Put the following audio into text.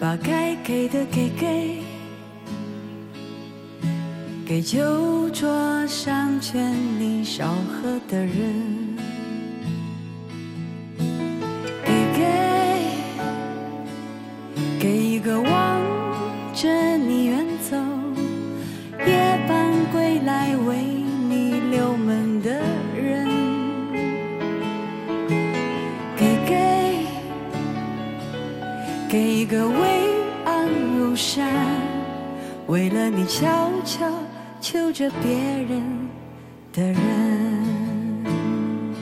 把该给的给酒桌上劝你少喝的人，给一个望着你远走，夜半归来为你留门的人，给一个巍昂如山，为了你悄悄求着别人的人。